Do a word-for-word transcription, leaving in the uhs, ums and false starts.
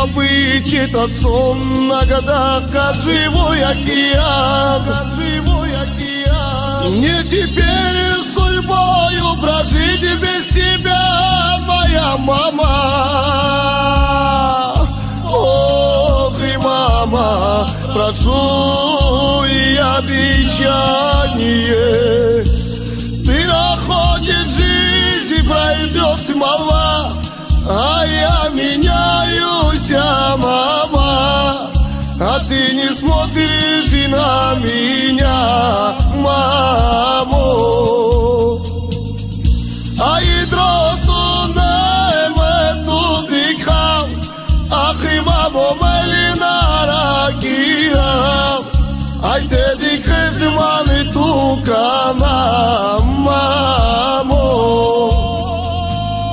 забыть этот сон на годах, как живой океан, как живой океан. Мне теперь судьбою прожить без тебя, моя мама. Ох и мама, прошу и обещание. Ты находишь жизнь и пройдет молва, а я меняюсь, мама, а ты не смотришь и на меня.